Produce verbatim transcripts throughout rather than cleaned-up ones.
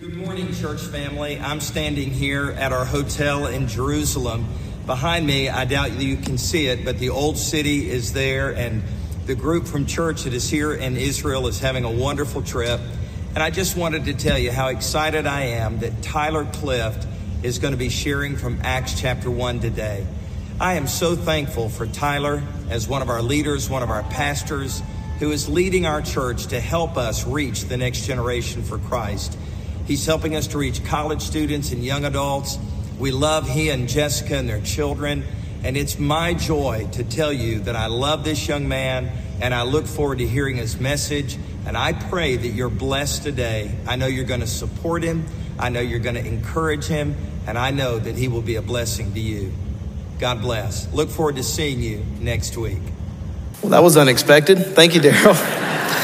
Good morning, church family. I'm standing here at our hotel in Jerusalem. Behind me, I doubt you can see it, but the old city is there, and the group from church that is here in Israel is having a wonderful trip. And I just wanted to tell you how excited I am that Tyler Clift is going to be sharing from Acts chapter one today. I am so thankful for Tyler as one of our leaders, one of our pastors, who is leading our church to help us reach the next generation for Christ. He's helping us to reach college students and young adults. We love he and Jessica and their children. And it's my joy to tell you that I love this young man and I look forward to hearing his message. And I pray that you're blessed today. I know you're going to support him. I know you're going to encourage him. And I know that he will be a blessing to you. God bless. Look forward to seeing you next week. Well, that was unexpected. Thank you, Daryl.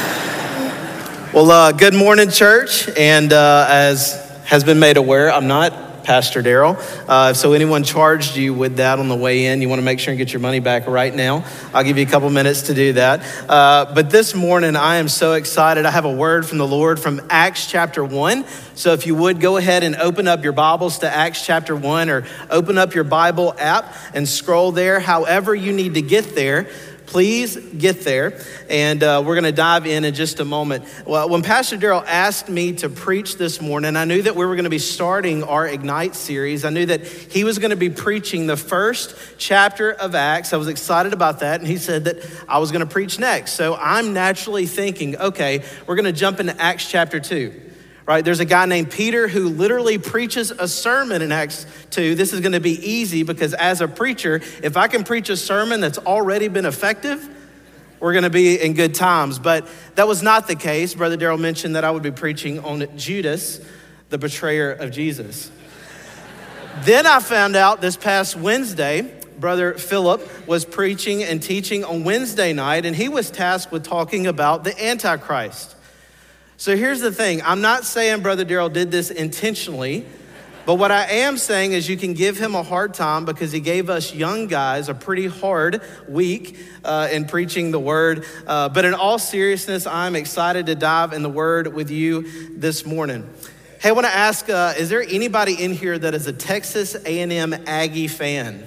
Well, uh, good morning, church. And uh, as has been made aware, I'm not Pastor Daryl. Uh, so anyone charged you with that on the way in, you want to make sure and get your money back right now. I'll give you a couple minutes to do that. Uh, but this morning, I am so excited. I have a word from the Lord from Acts chapter one. So if you would, go ahead and open up your Bibles to Acts chapter one, or open up your Bible app and scroll there. However you need to get there, please get there, and uh, we're going to dive in in just a moment. Well, when Pastor Daryl asked me to preach this morning, I knew that we were going to be starting our Ignite series. I knew that he was going to be preaching the first chapter of Acts. I was excited about that, and he said that I was going to preach next. So I'm naturally thinking, okay, we're going to jump into Acts chapter two. Right, there's a guy named Peter who literally preaches a sermon in Acts two. This is going to be easy because as a preacher, if I can preach a sermon that's already been effective, we're going to be in good times. But that was not the case. Brother Daryl mentioned that I would be preaching on Judas, the betrayer of Jesus. Then I found out this past Wednesday, Brother Philip was preaching and teaching on Wednesday night, and he was tasked with talking about the Antichrist. So here's the thing. I'm not saying Brother Daryl did this intentionally, but what I am saying is you can give him a hard time because he gave us young guys a pretty hard week uh, in preaching the word. Uh, but in all seriousness, I'm excited to dive in the word with you this morning. Hey, I want to ask, uh, is there anybody in here that is a Texas A and M Aggie fan?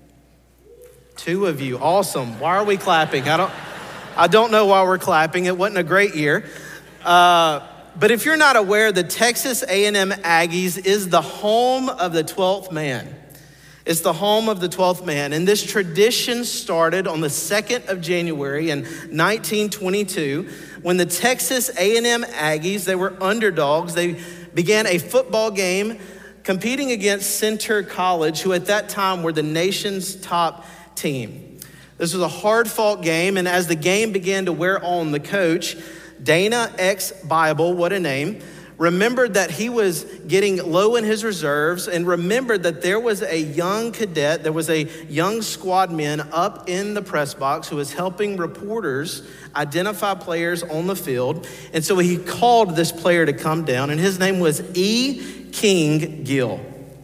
Two of you, awesome. Why are we clapping? I don't, I don't know why we're clapping. It wasn't a great year. Uh, but if you're not aware, the Texas A and M Aggies is the home of the twelfth man. It's the home of the twelfth man. And this tradition started on the second of January in nineteen twenty-two when the Texas A and M Aggies, they were underdogs. They began a football game competing against Center College, who at that time were the nation's top team. This was a hard-fought game, and as the game began to wear on, the coach, Dana X Bible, what a name, remembered that he was getting low in his reserves and remembered that there was a young cadet, there was a young squad man up in the press box who was helping reporters identify players on the field. And so he called this player to come down, and his name was E. King Gill.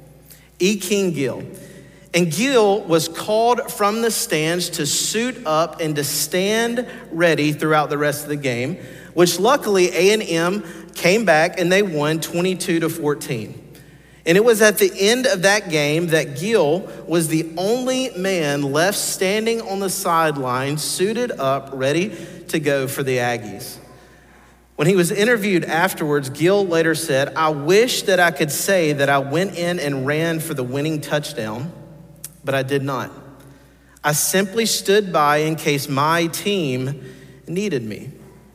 E. King Gill. And Gill was called from the stands to suit up and to stand ready throughout the rest of the game, which luckily A and M came back and they won twenty-two to fourteen. And it was at the end of that game that Gill was the only man left standing on the sideline, suited up, ready to go for the Aggies. When he was interviewed afterwards, Gill later said, "I wish that I could say that I went in and ran for the winning touchdown, but I did not. I simply stood by in case my team needed me."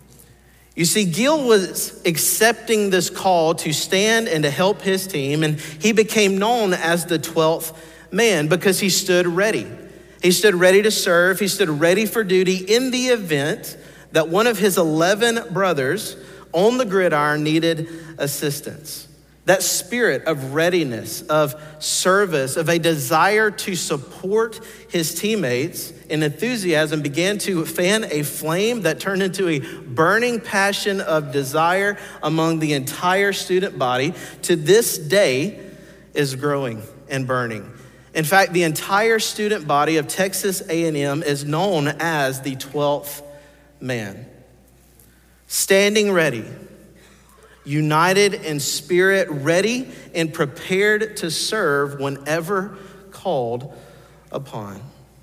You see, Gill was accepting this call to stand and to help his team, and he became known as the twelfth man because he stood ready. He stood ready to serve. He stood ready for duty in the event that one of his eleven brothers on the gridiron needed assistance. That spirit of readiness, of service, of a desire to support his teammates and enthusiasm began to fan a flame that turned into a burning passion of desire among the entire student body. To this day is growing and burning. In fact, the entire student body of Texas A and M is known as the twelfth man. Standing ready. united in spirit, ready and prepared to serve whenever called upon.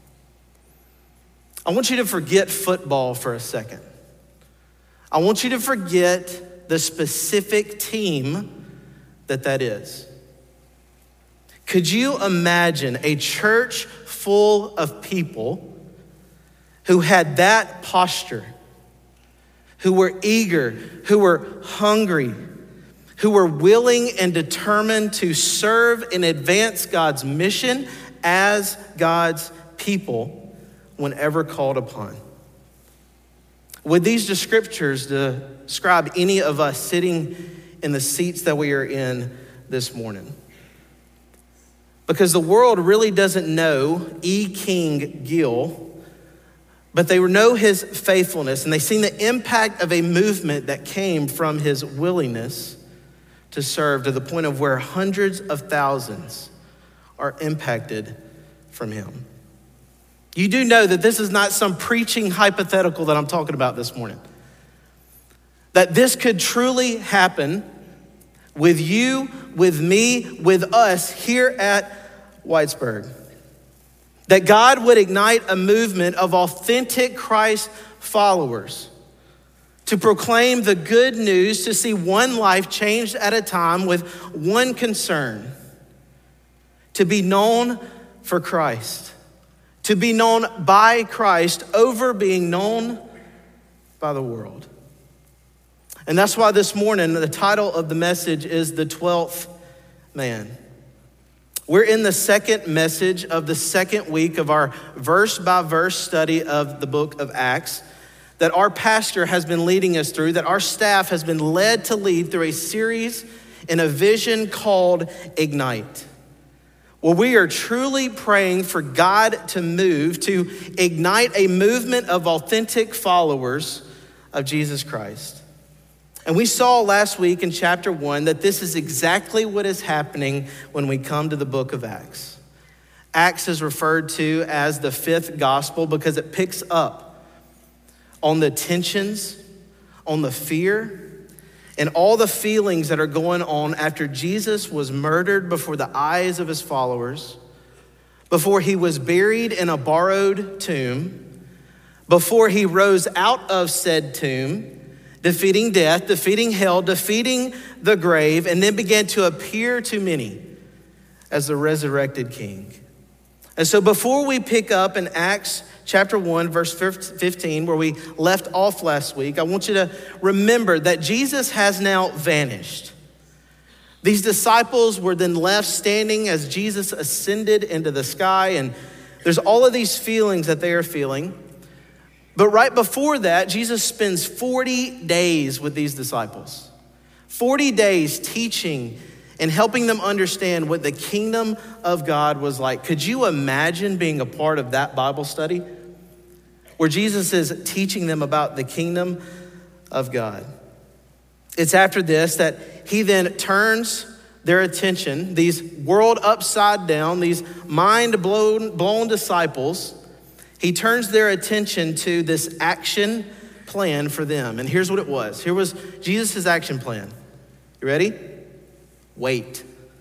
I want you to forget football for a second. I want you to forget the specific team that that is. Could you imagine a church full of people who had that posture, who were eager, who were hungry, who were willing and determined to serve and advance God's mission as God's people whenever called upon? Would these scriptures describe any of us sitting in the seats that we are in this morning? Because the world really doesn't know E. King Gill, but they know his faithfulness, and they've seen the impact of a movement that came from his willingness to serve, to the point of where hundreds of thousands are impacted from him. You do know that this is not some preaching hypothetical that I'm talking about this morning. That this could truly happen with you, with me, with us here at Whitesburg. That God would ignite a movement of authentic Christ followers to proclaim the good news, to see one life changed at a time with one concern: to be known for Christ, to be known by Christ over being known by the world. And that's why this morning, the title of the message is The Twelfth Man. We're in the second message of the second week of our verse-by-verse study of the book of Acts that our pastor has been leading us through, that our staff has been led to lead through a series in a vision called Ignite. Well, we are truly praying for God to move, to ignite a movement of authentic followers of Jesus Christ. And we saw last week in chapter one that this is exactly what is happening when we come to the book of Acts. Acts is referred to as the fifth gospel because it picks up on the tensions, on the fear, and all the feelings that are going on after Jesus was murdered before the eyes of his followers, before he was buried in a borrowed tomb, before he rose out of said tomb, defeating death, defeating hell, defeating the grave, and then began to appear to many as the resurrected king. And so before we pick up in Acts chapter one, verse fifteen, where we left off last week, I want you to remember that Jesus has now vanished. These disciples were then left standing as Jesus ascended into the sky, and there's all of these feelings that they are feeling. But right before that, Jesus spends forty days with these disciples. forty days teaching and helping them understand what the kingdom of God was like. Could you imagine being a part of that Bible study where Jesus is teaching them about the kingdom of God? It's after this that he then turns their attention, these world upside down, these mind blown, blown disciples, he turns their attention to this action plan for them. And here's what it was. Here was Jesus' action plan. You ready? Wait.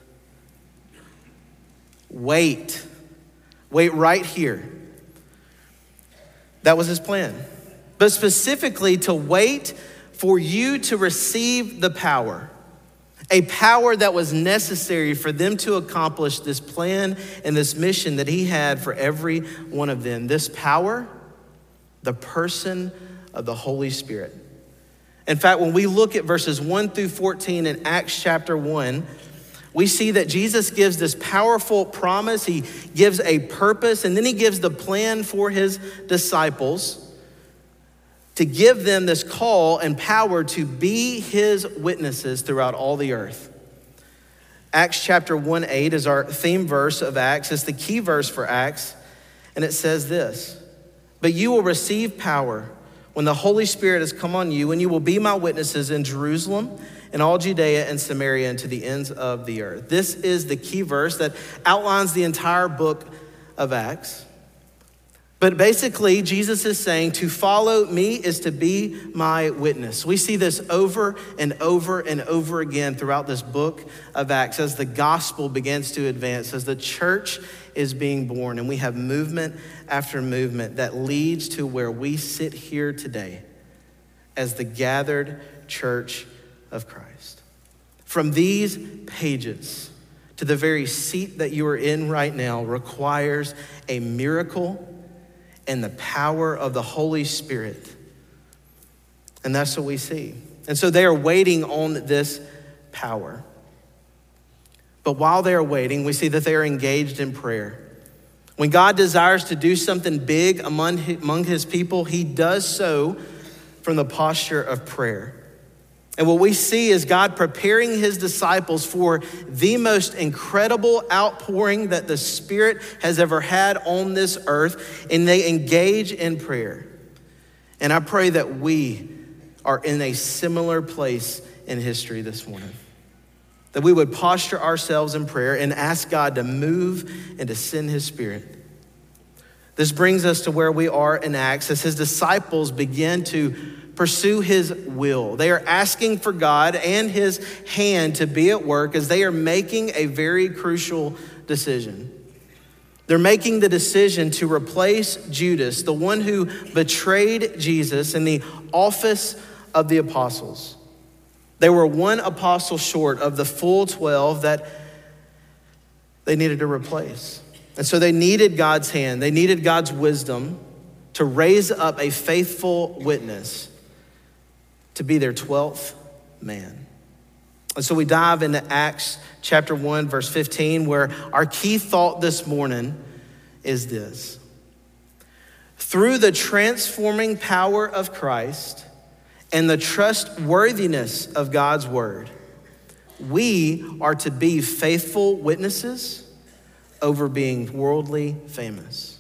Wait. Wait right here. That was his plan. But specifically to wait for you to receive the power. A power that was necessary for them to accomplish this plan and this mission that he had for every one of them. This power, the person of the Holy Spirit. In fact, when we look at verses one through fourteen in Acts chapter one, we see that Jesus gives this powerful promise. He gives a purpose, and then he gives the plan for his disciples to give them this call and power to be his witnesses throughout all the earth. Acts chapter one eight is our theme verse of Acts. It's the key verse for Acts. And it says this: "But you will receive power when the Holy Spirit has come on you, and you will be my witnesses in Jerusalem and all Judea and Samaria and to the ends of the earth." This is the key verse that outlines the entire book of Acts. But basically, Jesus is saying to follow me is to be my witness. We see this over and over and over again throughout this book of Acts as the gospel begins to advance, as the church is being born, and we have movement after movement that leads to where we sit here today as the gathered church of Christ. From these pages to the very seat that you are in right now requires a miracle and the power of the Holy Spirit. And that's what we see. And so they are waiting on this power. But while they are waiting, we see that they are engaged in prayer. When God desires to do something big among his people, he does so from the posture of prayer. And what we see is God preparing his disciples for the most incredible outpouring that the Spirit has ever had on this earth, and they engage in prayer. And I pray that we are in a similar place in history this morning, that we would posture ourselves in prayer and ask God to move and to send his Spirit. This brings us to where we are in Acts as his disciples begin to pursue his will. They are asking for God and his hand to be at work as they are making a very crucial decision. They're making the decision to replace Judas, the one who betrayed Jesus, in the office of the apostles. They were one apostle short of the full twelve that they needed to replace. And so they needed God's hand. They needed God's wisdom to raise up a faithful witness to be their twelfth man. And so we dive into Acts chapter one, verse fifteen, where our key thought this morning is this. Through the transforming power of Christ and the trustworthiness of God's word, we are to be faithful witnesses over being worldly famous.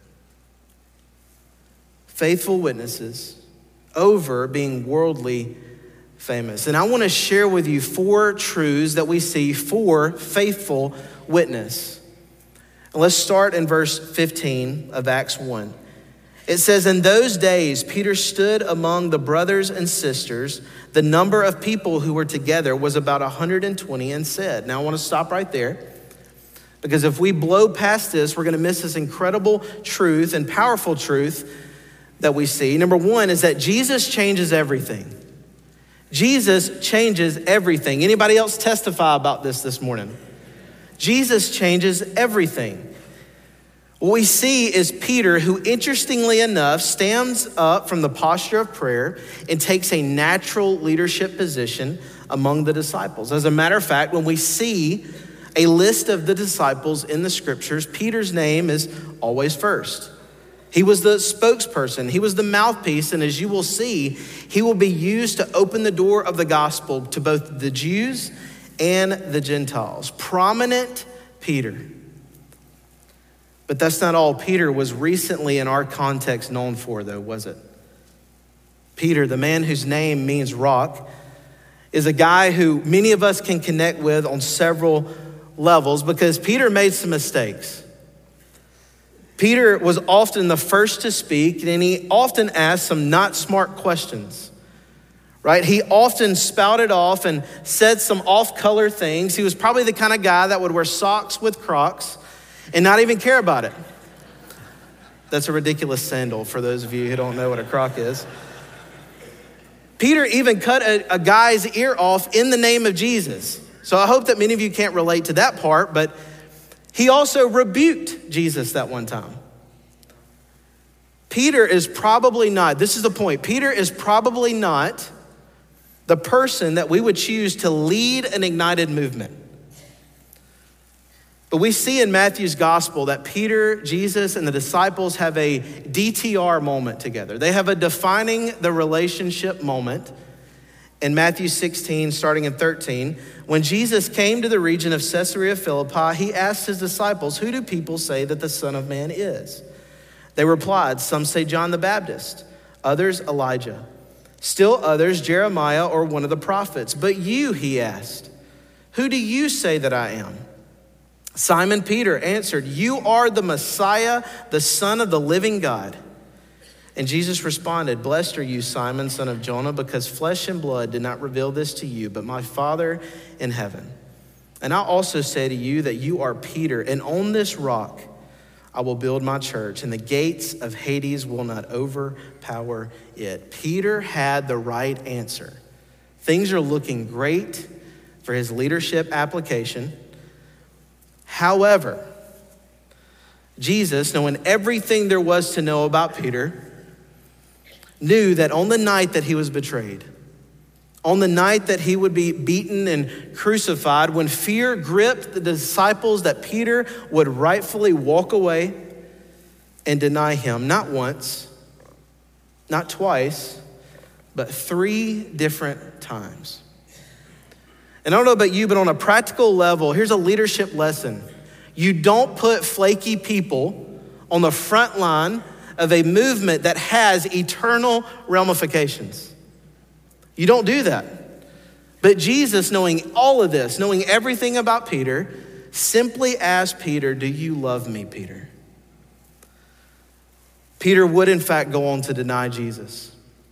Faithful witnesses over being worldly famous. And I want to share with you four truths that we see for faithful witness. And let's start in verse fifteen of Acts one. It says, in those days, Peter stood among the brothers and sisters. The number of people who were together was about one hundred twenty, and said, now I want to stop right there, because if we blow past this, we're going to miss this incredible truth and powerful truth that we see. Number one is that Jesus changes everything. Jesus changes everything. Anybody else testify about this this morning? Jesus changes everything. What we see is Peter, who interestingly enough stands up from the posture of prayer and takes a natural leadership position among the disciples. As a matter of fact, when we see a list of the disciples in the scriptures, Peter's name is always first. He was the spokesperson. He was the mouthpiece. And as you will see, he will be used to open the door of the gospel to both the Jews and the Gentiles. Prominent Peter. But that's not all Peter was recently in our context known for, though, was it? Peter, the man whose name means rock, is a guy who many of us can connect with on several levels because Peter made some mistakes. Peter was often the first to speak, and he often asked some not smart questions, right? He often spouted off and said some off-color things. He was probably the kind of guy that would wear socks with Crocs and not even care about it. That's a ridiculous sandal for those of you who don't know what a Croc is. Peter even cut a, a guy's ear off in the name of Jesus. So I hope that many of you can't relate to that part, but he also rebuked Jesus that one time. Peter is probably not, this is the point, Peter is probably not the person that we would choose to lead an ignited movement. But we see in Matthew's gospel that Peter, Jesus, and the disciples have a D T R moment together. They have a defining the relationship moment in Matthew sixteen, starting in thirteen. When Jesus came to the region of Caesarea Philippi, he asked his disciples, who do people say that the Son of Man is? They replied, some say John the Baptist, others Elijah, still others Jeremiah or one of the prophets. But you, he asked, who do you say that I am? Simon Peter answered, "You are the Messiah, the Son of the living God." And Jesus responded, "Blessed are you, Simon, son of Jonah, because flesh and blood did not reveal this to you, but my Father in heaven. And I also say to you that you are Peter, and on this rock I will build my church, and the gates of Hades will not overpower it." Peter had the right answer. Things are looking great for his leadership application. However, Jesus, knowing everything there was to know about Peter, knew that on the night that he was betrayed, on the night that he would be beaten and crucified, when fear gripped the disciples, that Peter would rightfully walk away and deny him, not once, not twice, but three different times. And I don't know about you, but on a practical level, here's a leadership lesson. You don't put flaky people on the front line of a movement that has eternal ramifications. You don't do that. But Jesus, knowing all of this, knowing everything about Peter, simply asked Peter, "Do you love me, Peter?" Peter would in fact go on to deny Jesus.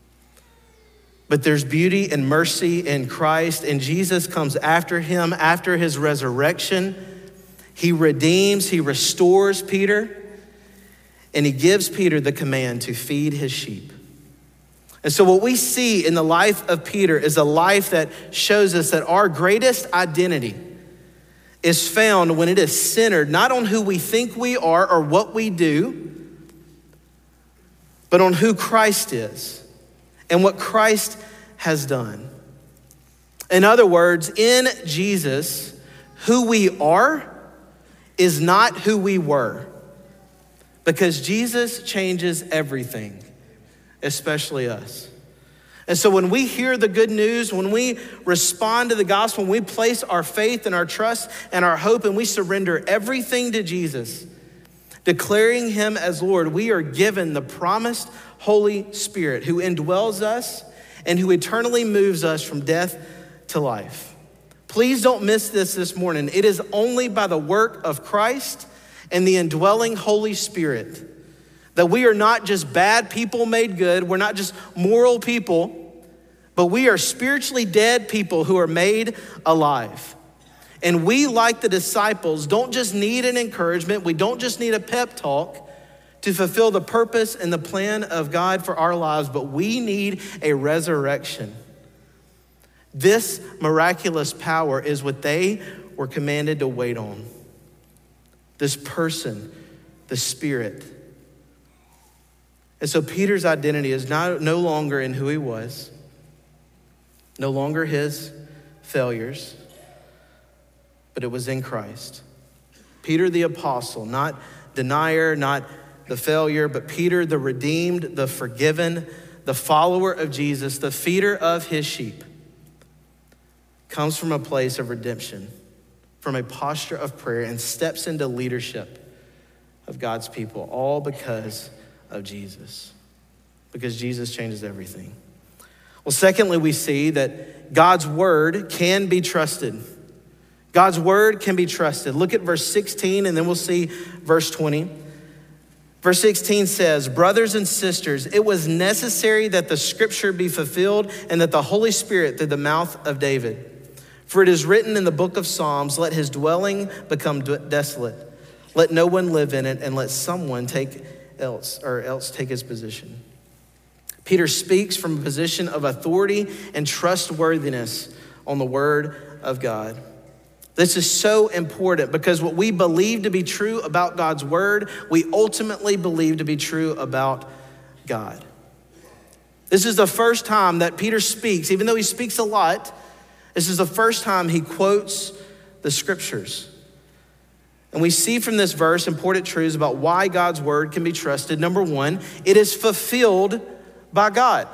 But there's beauty and mercy in Christ, and Jesus comes after him after his resurrection. He redeems, he restores Peter, and he gives Peter the command to feed his sheep. And so what we see in the life of Peter is a life that shows us that our greatest identity is found when it is centered not on who we think we are or what we do, but on who Christ is and what Christ has done. In other words, in Jesus, who we are is not who we were, because Jesus changes everything, especially us. And so when we hear the good news, when we respond to the gospel, when we place our faith and our trust and our hope and we surrender everything to Jesus, declaring him as Lord, we are given the promised Holy Spirit who indwells us and who eternally moves us from death to life. Please don't miss this this morning. It is only by the work of Christ and the indwelling Holy Spirit that we are not just bad people made good. We're not just moral people, but we are spiritually dead people who are made alive. And we, like the disciples, don't just need an encouragement. We don't just need a pep talk to fulfill the purpose and the plan of God for our lives, but we need a resurrection. This miraculous power is what they were commanded to wait on. This person, the Spirit. And so Peter's identity is not, no longer in who he was, no longer his failures, but it was in Christ. Peter the apostle, not denier, not the failure, but Peter the redeemed, the forgiven, the follower of Jesus, the feeder of his sheep, comes from a place of redemption, from a posture of prayer, and steps into leadership of God's people, all because of Jesus, because Jesus changes everything. Well, secondly, we see that God's word can be trusted. God's word can be trusted. Look at verse sixteen, and then we'll see verse twenty. Verse sixteen says, "Brothers and sisters, it was necessary that the scripture be fulfilled and that the Holy Spirit through the mouth of David. For it is written in the book of Psalms, let his dwelling become desolate. Let no one live in it, and let someone take else or else take his position." Peter speaks from a position of authority and trustworthiness on the word of God. This is so important because what we believe to be true about God's word, we ultimately believe to be true about God. This is the first time that Peter speaks, even though he speaks a lot, this is the first time he quotes the scriptures. And we see from this verse important truths about why God's word can be trusted. Number one, it is fulfilled by God.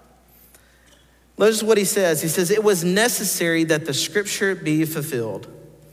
Notice what he says. He says, it was necessary that the scripture be fulfilled.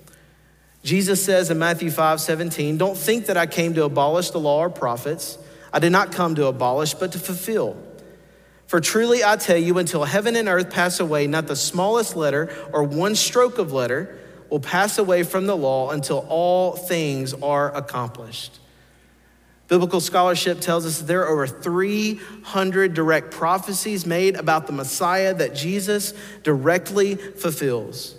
Jesus says in Matthew five seventeen, don't think that I came to abolish the law or prophets. I did not come to abolish, but to fulfill. For truly I tell you, until heaven and earth pass away, not the smallest letter or one stroke of letter will pass away from the law until all things are accomplished. Biblical scholarship tells us that there are over three hundred direct prophecies made about the Messiah that Jesus directly fulfills.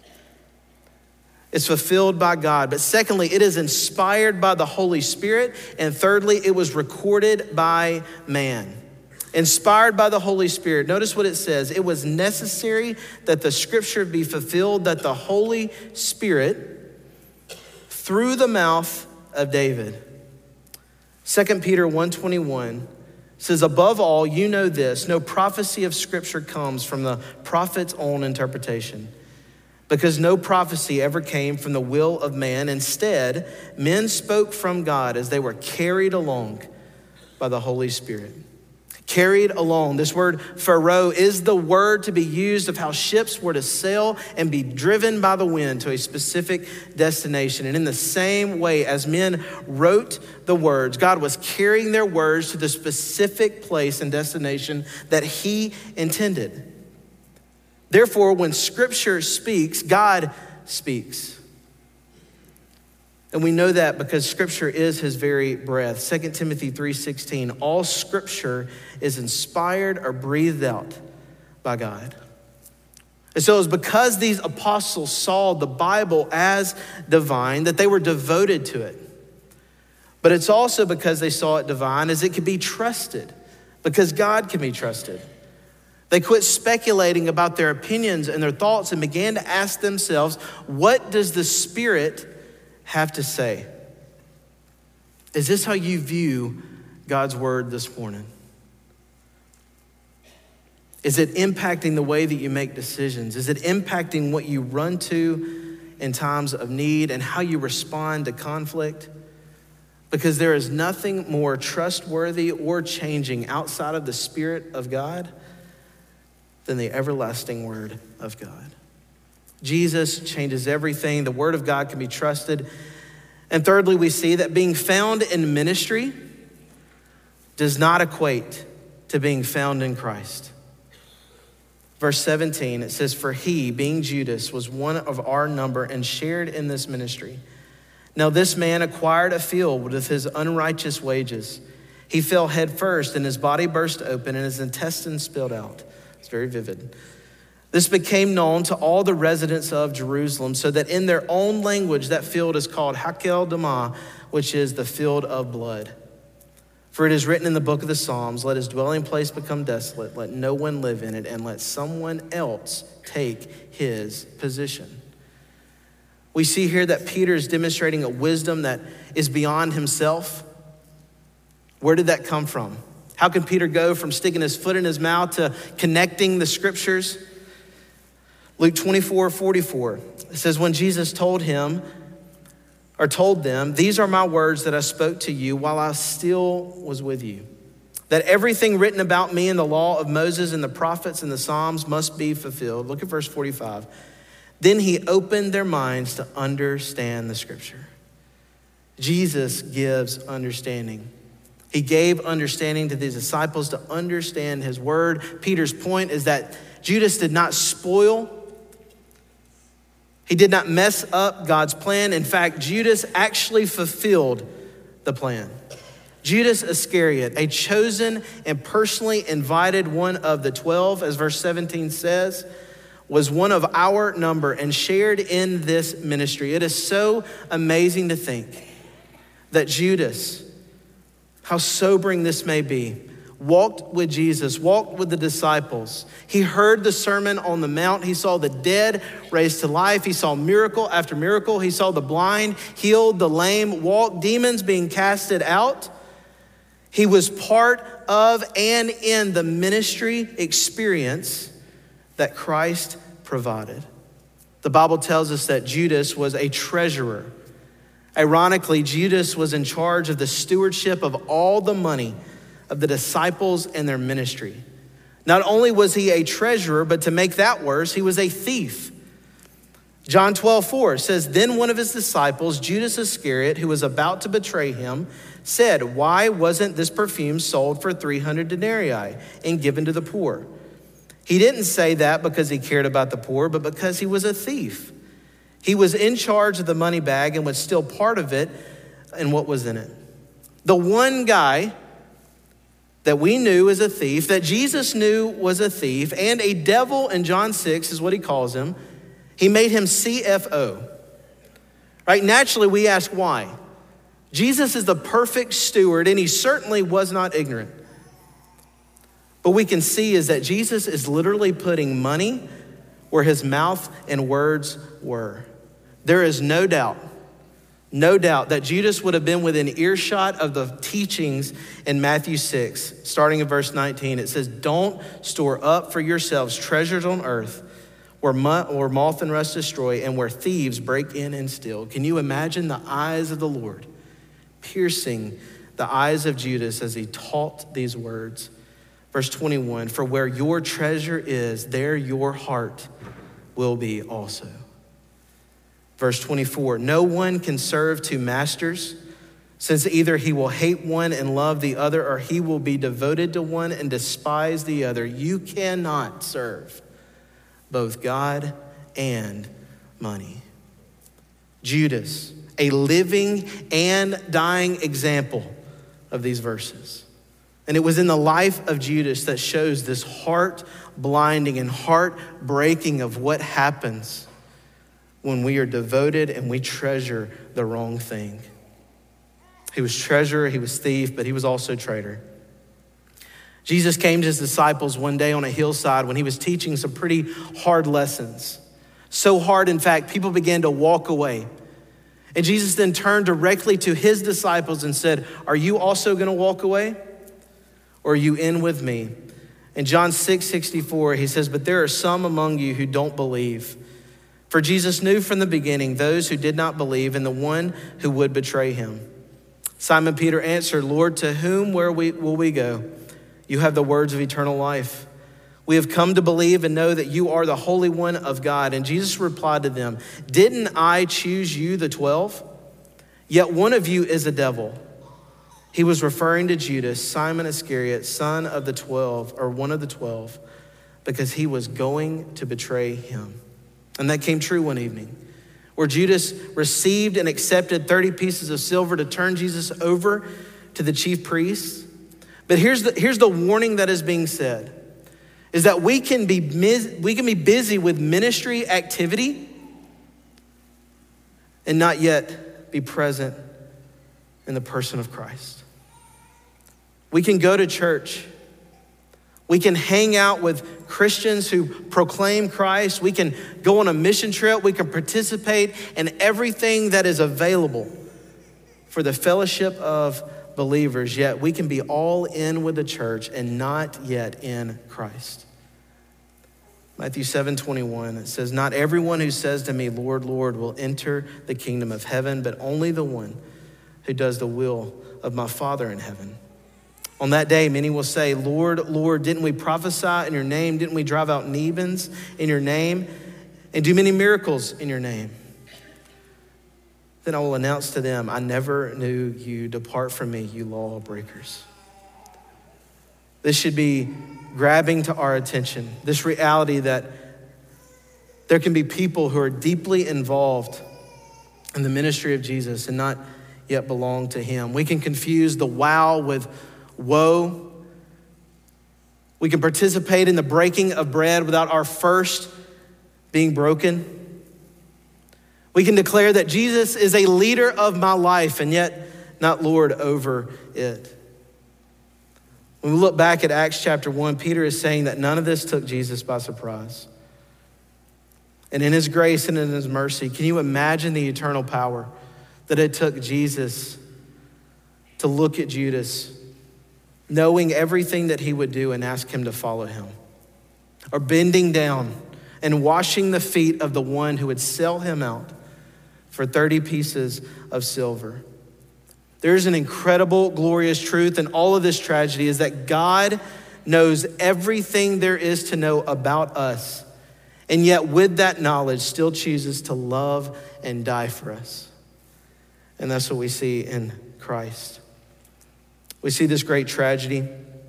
It's fulfilled by God. But secondly, it is inspired by the Holy Spirit. And thirdly, it was recorded by man. Inspired by the Holy Spirit. Notice what it says. It was necessary that the scripture be fulfilled, that the Holy Spirit, through the mouth of David. Second Peter one twenty-one says, above all, you know this, no prophecy of scripture comes from the prophet's own interpretation, because no prophecy ever came from the will of man. Instead, men spoke from God as they were carried along by the Holy Spirit. Carried along. This word pharo is the word to be used of how ships were to sail and be driven by the wind to a specific destination. And in the same way as men wrote the words, God was carrying their words to the specific place and destination that he intended. Therefore, when scripture speaks, God speaks. And we know that because scripture is his very breath. Second Timothy three sixteen, all scripture is inspired or breathed out by God. And so it was because these apostles saw the Bible as divine that they were devoted to it. But it's also because they saw it divine as it could be trusted, because God can be trusted. They quit speculating about their opinions and their thoughts and began to ask themselves, what does the Spirit have to say? Is this how you view God's word this morning? Is it impacting the way that you make decisions? Is it impacting what you run to in times of need and how you respond to conflict? Because there is nothing more trustworthy or changing outside of the Spirit of God than the everlasting word of God. Jesus changes everything. The word of God can be trusted. And thirdly, we see that being found in ministry does not equate to being found in Christ. Verse seventeen, it says, for he, being Judas, was one of our number and shared in this ministry. Now this man acquired a field with his unrighteous wages. He fell head first and his body burst open and his intestines spilled out. It's very vivid. This became known to all the residents of Jerusalem, so that in their own language, that field is called Hakel Damah, which is the field of blood. For it is written in the book of the Psalms, let his dwelling place become desolate, let no one live in it, and let someone else take his position. We see here that Peter is demonstrating a wisdom that is beyond himself. Where did that come from? How can Peter go from sticking his foot in his mouth to connecting the scriptures? Luke twenty-four forty-four, it says, when Jesus told him, or told them, these are my words that I spoke to you while I still was with you, that everything written about me in the law of Moses and the prophets and the Psalms must be fulfilled. Look at verse forty-five. Then he opened their minds to understand the scripture. Jesus gives understanding. He gave understanding to these disciples to understand his word. Peter's point is that Judas did not spoil. He did not mess up God's plan. In fact, Judas actually fulfilled the plan. Judas Iscariot, a chosen and personally invited one of the twelve, as verse seventeen says, was one of our number and shared in this ministry. It is so amazing to think that Judas, how sobering this may be, walked with Jesus, walked with the disciples. He heard the Sermon on the Mount. He saw the dead raised to life. He saw miracle after miracle. He saw the blind healed, the lame walked, demons being casted out. He was part of and in the ministry experience that Christ provided. The Bible tells us that Judas was a treasurer. Ironically, Judas was in charge of the stewardship of all the money of the disciples and their ministry. Not only was he a treasurer, but to make that worse, he was a thief. John twelve four says, then one of his disciples, Judas Iscariot, who was about to betray him, said, why wasn't this perfume sold for three hundred denarii and given to the poor? He didn't say that because he cared about the poor, but because he was a thief. He was in charge of the money bag and was still part of it and what was in it. The one guy that we knew as a thief, that Jesus knew was a thief, and a devil in John six is what he calls him, he made him C F O. Right? Naturally, we ask why. Jesus is the perfect steward, and he certainly was not ignorant. But we can see is that Jesus is literally putting money where his mouth and words were. There is no doubt, no doubt that Judas would have been within earshot of the teachings in Matthew six, starting in verse nineteen. It says, don't store up for yourselves treasures on earth where moth and rust destroy and where thieves break in and steal. Can you imagine the eyes of the Lord piercing the eyes of Judas as he taught these words? Verse twenty-one, for where your treasure is, there your heart will be also. Verse twenty-four, no one can serve two masters, since either he will hate one and love the other, or he will be devoted to one and despise the other. You cannot serve both God and money. Judas, a living and dying example of these verses. And it was in the life of Judas that shows this heart blinding and heart breaking of what happens when we are devoted and we treasure the wrong thing. He was treasurer, he was thief, but he was also traitor. Jesus came to his disciples one day on a hillside when he was teaching some pretty hard lessons. So hard, in fact, people began to walk away. And Jesus then turned directly to his disciples and said, are you also gonna walk away? Or are you in with me? In John six sixty-four, he says, but there are some among you who don't believe. For Jesus knew from the beginning those who did not believe and the one who would betray him. Simon Peter answered, Lord, to whom where we, will we go? You have the words of eternal life. We have come to believe and know that you are the Holy One of God. And Jesus replied to them, didn't I choose you, the twelve? Yet one of you is a devil. He was referring to Judas, Simon Iscariot, son of the twelve, or one of the twelve, because he was going to betray him. And that came true one evening, where Judas received and accepted thirty pieces of silver to turn Jesus over to the chief priests. But here's the, here's the warning that is being said, is that we can be we can be busy with ministry activity and not yet be present in the person of Christ. We can go to church. We can hang out with Christians who proclaim Christ. We can go on a mission trip. We can participate in everything that is available for the fellowship of believers, yet we can be all in with the church and not yet in Christ. Matthew seven twenty-one, it says, not everyone who says to me, Lord, Lord, will enter the kingdom of heaven, but only the one who does the will of my Father in heaven. On that day, many will say, Lord, Lord, didn't we prophesy in your name? Didn't we drive out demons in your name and do many miracles in your name? Then I will announce to them, I never knew you. Depart from me, you lawbreakers. This should be grabbing to our attention, this reality that there can be people who are deeply involved in the ministry of Jesus and not yet belong to him. We can confuse the wow with woe. We can participate in the breaking of bread without our first being broken. We can declare that Jesus is a leader of my life and yet not Lord over it. When we look back at Acts chapter one, Peter is saying that none of this took Jesus by surprise. And in his grace and in his mercy, can you imagine the eternal power that it took Jesus to look at Judas, knowing everything that he would do and ask him to follow him, or bending down and washing the feet of the one who would sell him out for thirty pieces of silver. There's an incredible, glorious truth in all of this tragedy is that God knows everything there is to know about us, and yet with that knowledge still chooses to love and die for us. And that's what we see in Christ. We see this great tragedy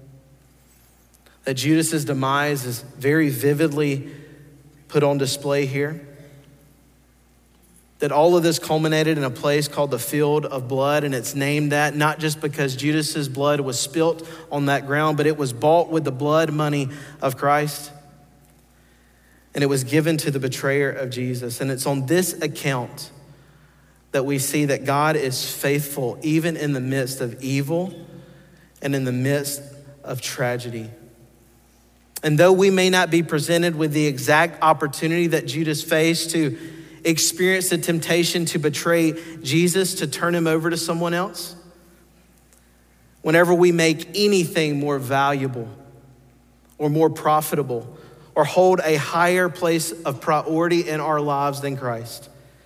that Judas's demise is very vividly put on display here. that all of this culminated in a place called the Field of Blood, and it's named that not just because Judas's blood was spilt on that ground, but it was bought with the blood money of Christ, and it was given to the betrayer of Jesus. And it's on this account that we see that God is faithful even in the midst of evil and in the midst of tragedy. And though we may not be presented with the exact opportunity that Judas faced to experience the temptation to betray Jesus, to turn him over to someone else, whenever we make anything more valuable or more profitable or hold a higher place of priority in our lives than Christ,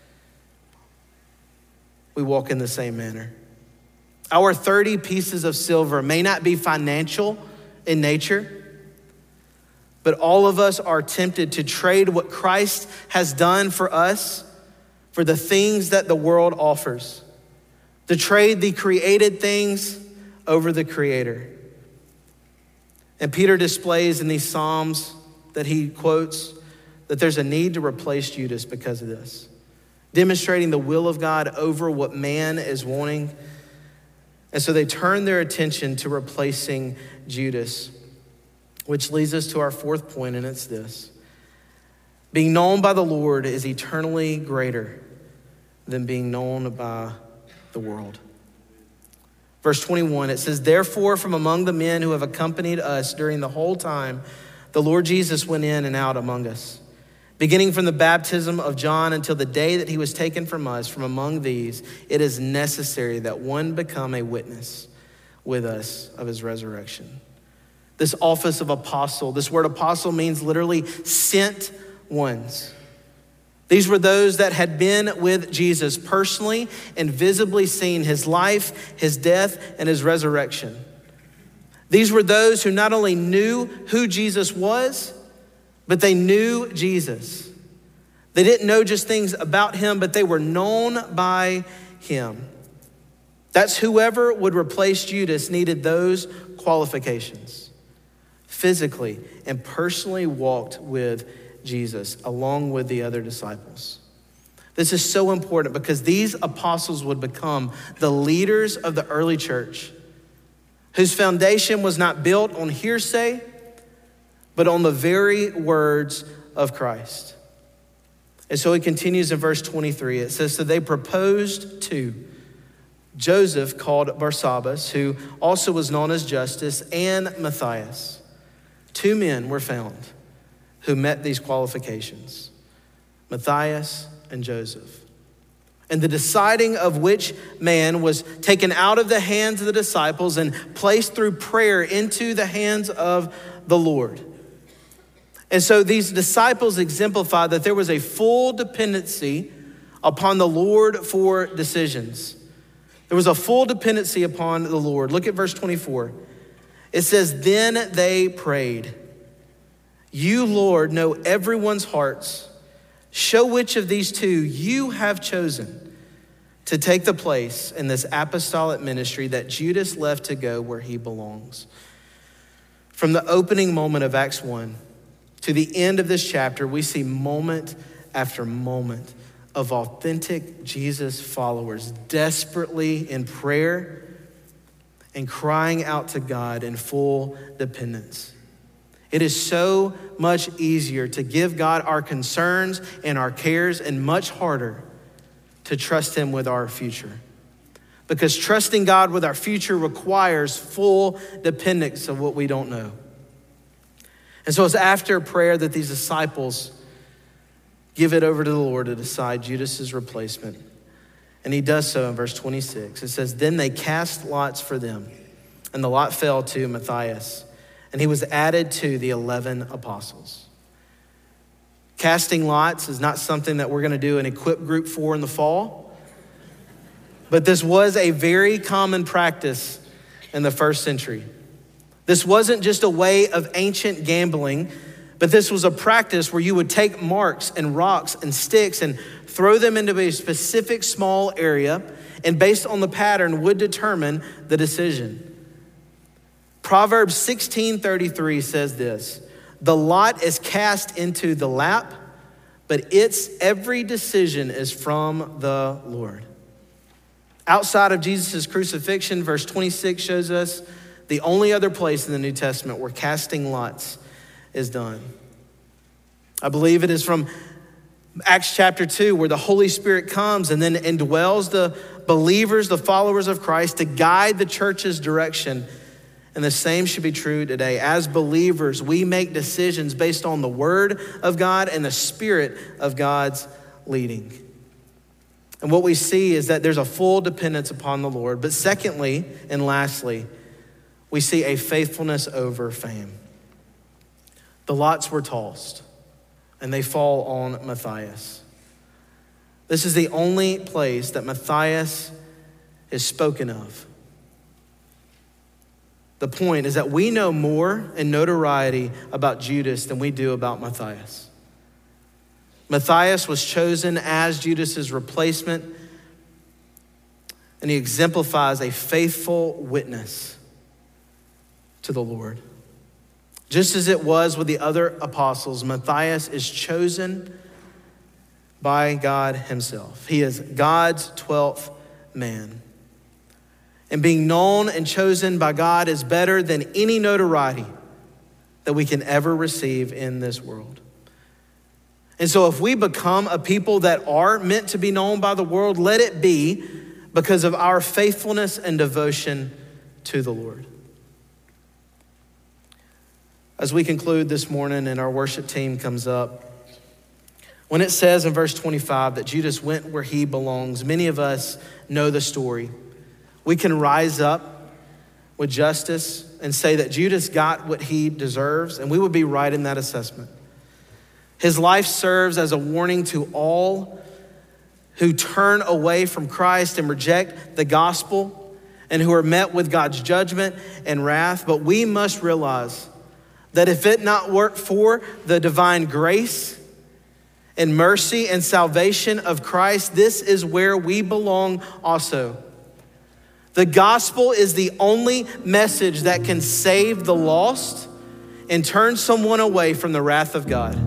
we walk in the same manner. Our thirty pieces of silver may not be financial in nature, but all of us are tempted to trade what Christ has done for us for the things that the world offers, to trade the created things over the Creator. And Peter displays in these Psalms that he quotes that there's a need to replace Judas because of this, demonstrating the will of God over what man is wanting. And so they turn their attention to replacing Judas, which leads us to our fourth point, and it's this: being known by the Lord is eternally greater than being known by the world. Verse twenty-one, it says, therefore, from among the men who have accompanied us during the whole time, the Lord Jesus went in and out among us, beginning from the baptism of John until the day that he was taken from us. From among these, it is necessary that one become a witness with us of his resurrection. This office of apostle, this word apostle means literally sent ones. These were those that had been with Jesus personally and visibly seen his life, his death, and his resurrection. These were those who not only knew who Jesus was, but they knew Jesus. They didn't know just things about him, but they were known by him. That's whoever would replace Judas needed those qualifications. Physically and personally walked with Jesus along with the other disciples. This is so important because these apostles would become the leaders of the early church, whose foundation was not built on hearsay, but on the very words of Christ. And so he continues in verse twenty-three. It says, so they proposed to Joseph, called Barsabbas, who also was known as Justus, and Matthias. Two men were found who met these qualifications, Matthias and Joseph. And the deciding of which man was taken out of the hands of the disciples and placed through prayer into the hands of the Lord. And so these disciples exemplify that there was a full dependency upon the Lord for decisions. There was a full dependency upon the Lord. Look at verse twenty-four. It says, then they prayed, you, Lord, know everyone's hearts. Show which of these two you have chosen to take the place in this apostolic ministry that Judas left to go where he belongs. From the opening moment of Acts one to the end of this chapter, we see moment after moment of authentic Jesus followers desperately in prayer and crying out to God in full dependence. It is so much easier to give God our concerns and our cares, and much harder to trust him with our future. Because trusting God with our future requires full dependence of what we don't know. And so it's after prayer that these disciples give it over to the Lord to decide Judas's replacement. And he does so in verse twenty-six. It says, then they cast lots for them, and the lot fell to Matthias, and he was added to the eleven apostles. Casting lots is not something that we're gonna do an equip group for in the fall, but this was a very common practice in the first century. This wasn't just a way of ancient gambling, but this was a practice where you would take marks and rocks and sticks and throw them into a specific small area, and based on the pattern would determine the decision. Proverbs sixteen thirty-three says this, the lot is cast into the lap, but its every decision is from the Lord. Outside of Jesus' crucifixion, verse twenty-six shows us the only other place in the New Testament where casting lots is done. I believe it is from Acts chapter two, where the Holy Spirit comes and then indwells the believers, the followers of Christ, to guide the church's direction. And the same should be true today. As believers, we make decisions based on the word of God and the Spirit of God's leading. And what we see is that there's a full dependence upon the Lord. But secondly, and lastly, we see a faithfulness over fame. The lots were tossed, and they fall on Matthias. This is the only place that Matthias is spoken of. The point is that we know more in notoriety about Judas than we do about Matthias. Matthias was chosen as Judas's replacement, and he exemplifies a faithful witness to the Lord. Just as it was with the other apostles, Matthias is chosen by God himself. He is God's twelfth man. And being known and chosen by God is better than any notoriety that we can ever receive in this world. And so if we become a people that are meant to be known by the world, let it be because of our faithfulness and devotion to the Lord. As we conclude this morning and our worship team comes up, when it says in verse twenty-five that Judas went where he belongs, many of us know the story. We can rise up with justice and say that Judas got what he deserves, and we would be right in that assessment. His life serves as a warning to all who turn away from Christ and reject the gospel and who are met with God's judgment and wrath. But we must realize that if it not worked for the divine grace and mercy and salvation of Christ, this is where we belong also. The gospel is the only message that can save the lost and turn someone away from the wrath of God.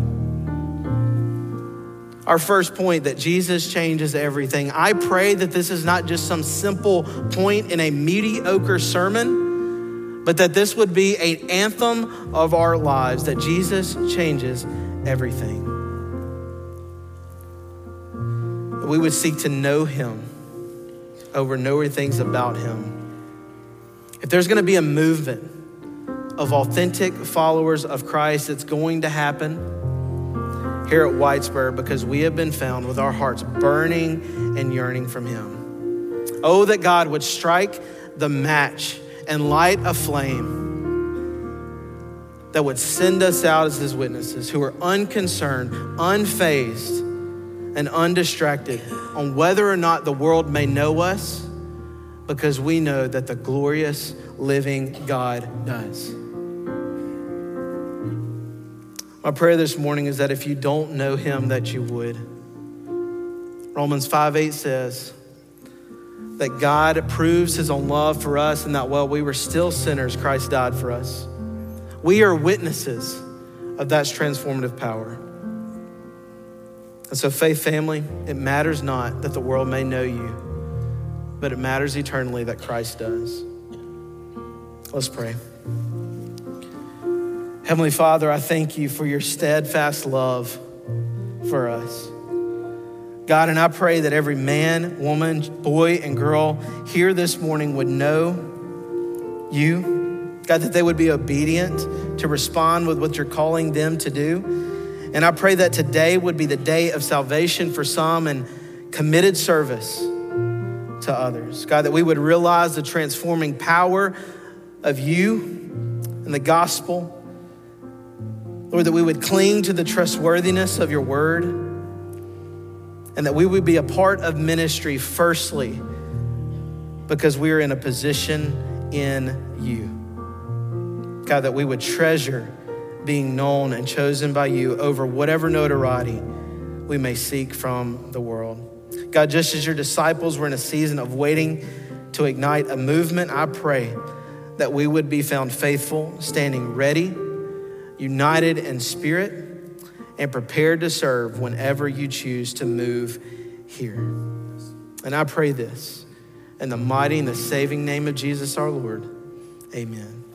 Our first point, that Jesus changes everything. I pray that this is not just some simple point in a mediocre sermon, but that this would be an anthem of our lives, that Jesus changes everything. That we would seek to know him over knowing things about him. If there's gonna be a movement of authentic followers of Christ, it's going to happen here at Whitesburg, because we have been found with our hearts burning and yearning from him. Oh, that God would strike the match and light a flame that would send us out as his witnesses who are unconcerned, unfazed, and undistracted on whether or not the world may know us, because we know that the glorious living God does. My prayer this morning is that if you don't know him, that you would. Romans five eight says that God proves his own love for us, and that while we were still sinners, Christ died for us. We are witnesses of that transformative power. And so, Faith family, it matters not that the world may know you, but it matters eternally that Christ does. Let's pray. Heavenly Father, I thank you for your steadfast love for us. God, and I pray that every man, woman, boy, and girl here this morning would know you. God, that they would be obedient to respond with what you're calling them to do. And I pray that today would be the day of salvation for some and committed service to others. God, that we would realize the transforming power of you and the gospel. Lord, that we would cling to the trustworthiness of your word, and that we would be a part of ministry firstly because we are in a position in you. God, that we would treasure being known and chosen by you over whatever notoriety we may seek from the world. God, just as your disciples were in a season of waiting to ignite a movement, I pray that we would be found faithful, standing ready, united in spirit, and prepared to serve whenever you choose to move here. And I pray this in the mighty and the saving name of Jesus our Lord. Amen.